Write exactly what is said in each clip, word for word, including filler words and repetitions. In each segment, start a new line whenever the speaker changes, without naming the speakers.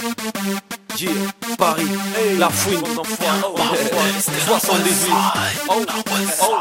Yeah, Paris, hey, la fouine, soixante-dix-huit. Oh, oh,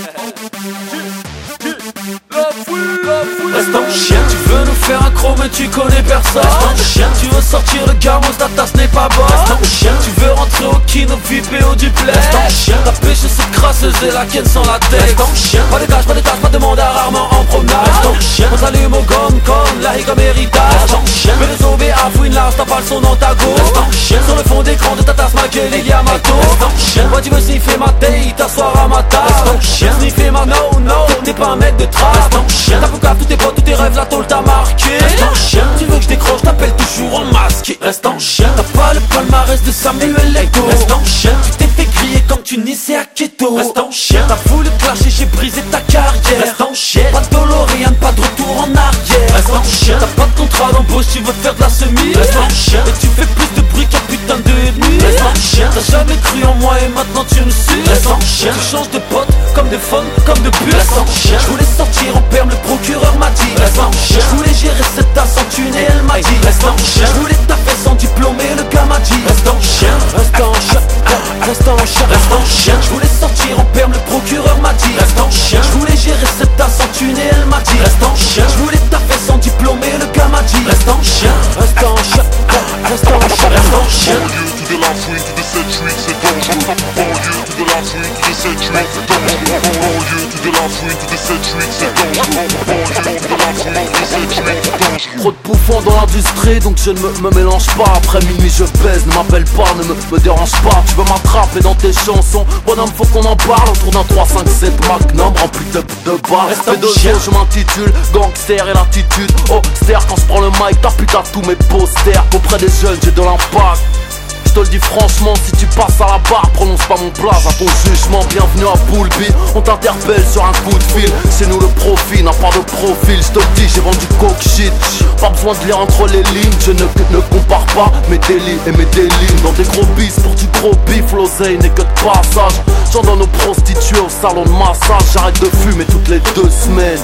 la fouine, la fouine. Reste en chien, tu veux nous faire un croc mais tu connais personne. Reste en chien, tu veux sortir le gamos, ta tasse n'est pas bonne. Reste en chien, tu veux rentrer au kino, V I P au duplex. Reste en chien, ta pêche cette crasseuse et la ken sans la tête. Reste en chien, pas de cash, pas de tâche, pas de mandat, rarement en promenade. Reste en chien, on s'allume au gomme comme la higa méritage. Reste en chien, mais les sauver à fouine large, t'as pas le son dans ta go. Reste en chien, sur le fond d'écran de ta tasse, ma gueule, il y a ma go. Reste en chien, moi tu veux sniffer ma taille, t'asseoir à ma tasse. Reste en chien, sniffer ma no no, t'es pas un mec de trappe. Reste en chien, t'as foucave tous tes potes, tous tes rêves, la tôle t'a marqué. Reste en chien, tu veux que je décroche, t'appelles toujours en masqué. Reste en chien, t'as pas le palmarès de Samuel Eto'o. Reste en chien, tu t'es fait griller comme tu nisais à Keto. Reste en chien, t'as voulu clasher, j'ai brisé ta carrière. Reste en chien, pas de DeLorean, pas de retour en arrière. Reste en chien, t'as pas de contrat d'embauche, tu veux te faire de la semi. Reste en chien, et tu fais plus de bruit qu'un putain de ennemi. Reste en chien, t'as jamais cru en moi et maintenant tu me suis. Reste en chien, tu changes de pote comme de fun, comme de bus. Reste en chien, je voulais sortir en perme, le procureur m'a dit. Reste en chien, je voulais gérer cette tasse en thune et elle m'a dit. Reste en chien, je voulais taper sans diplôme et le gars m'a dit. Reste en chien, reste en chien, reste en chien, reste en chien. Je voulais sortir en perme, le procureur m'a dit. Reste en chien, je voulais gérer cette tasse en thune et elle m'a dit. Reste en chien, je voulais taper sans diplôme et le gars m'a dit. Reste en chien, reste en chien, reste en chien, reste en chien.
Banlieue to the la fouine, to the sept huit, c'est dangereux. Banlieue to the la fouine, to the sept huit, c'est dangereux. Banlieue to the la fouine, to the sept huit, c'est dangereux. Banlieue to the la fouine, to the sept huit, c'est dangereux.
Trop de bouffons dans l'industrie, donc je ne me, me mélange pas. Après minuit je baise, ne m'appelle pas, ne me, me dérange pas. Tu veux m'attraper dans tes chansons, bonhomme faut qu'on en parle. Autour d'un trois cinq sept Magnum rempli de, de balles. Fais de jeu, je m'intitule Gangster et l'attitude austère. Quand je prends le mic, t'as putain tous mes posters. Auprès des jeunes j'ai de l'impact. Je te le dis franchement, si tu passes à la barre, prononce pas mon blaze à ton jugement. Bienvenue à Poulby, on t'interpelle sur un coup de fil. C'est nous le profil, n'a pas de profil. Je te le dis, j'ai vendu coke shit. Pas besoin de lire entre les lignes. Je ne, ne compare pas mes délits et mes délits. Dans des gros bis pour du gros bif, l'oseille n'est que de passage. J'en donne aux prostituées au salon de massage. J'arrête de fumer toutes les deux semaines.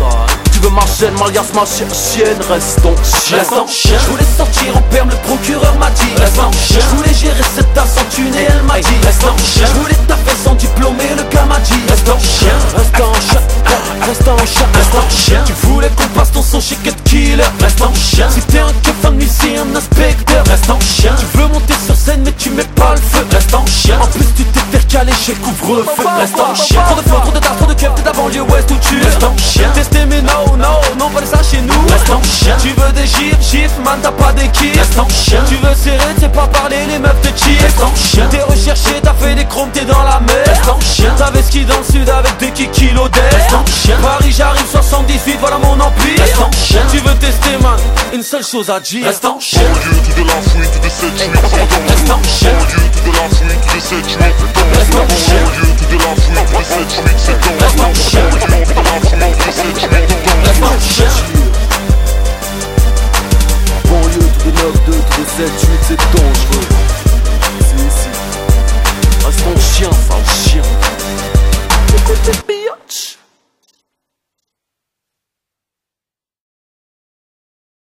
Tu veux ma chaîne, m'alias ma chi chienne, reste en chien.
Reste en chien, je voulais sortir en perme, le procureur m'a dit. Reste en chien, je voulais gérer cette tasse en thune et elle m'a dit. Reste en chien, je voulais taper sans diplôme et le gars m'a dit. Reste en chien, reste en chien, reste en chien, reste en chien. Tu voulais qu'on passe ton son chez Cut Killer. Reste en chien, si t'es un keuf, un huissier, un inspecteur. Reste en chien, tu veux monter sur scène mais tu mets pas le feu. Reste en chien, en plus tu t'es fait caler chez couvre-feu. Reste en chien, trop de flow, trop de tasse, trop de keuf, t'es de la banlieue ouest où tu restes en chien. Tester mes no, no, non pas de ça chez nous. Reste en chien, tu veux des gifs, gifs, man t'as pas d'équipe. Reste en chien, tu veux serrer, t'sais pas parler, les meufs te cheat. Reste en chien, t'es recherché, t'as fait des chromes, t'es dans la mer. Reste en chien, t'avais ski dans le sud avec deux kilos d'air. Reste en chien, Paris j'arrive soixante-dix-huit, voilà mon empire. Reste en chien, tu veux tester man, une seule chose à dire. Reste en chien,
Banlieue to the la fouine, to the sept huit, c'est dangereux.
reste en chien,
Banlieue to the la fouine, to the sept huit, c'est dangereux.
reste en chien.
Banlieue to the la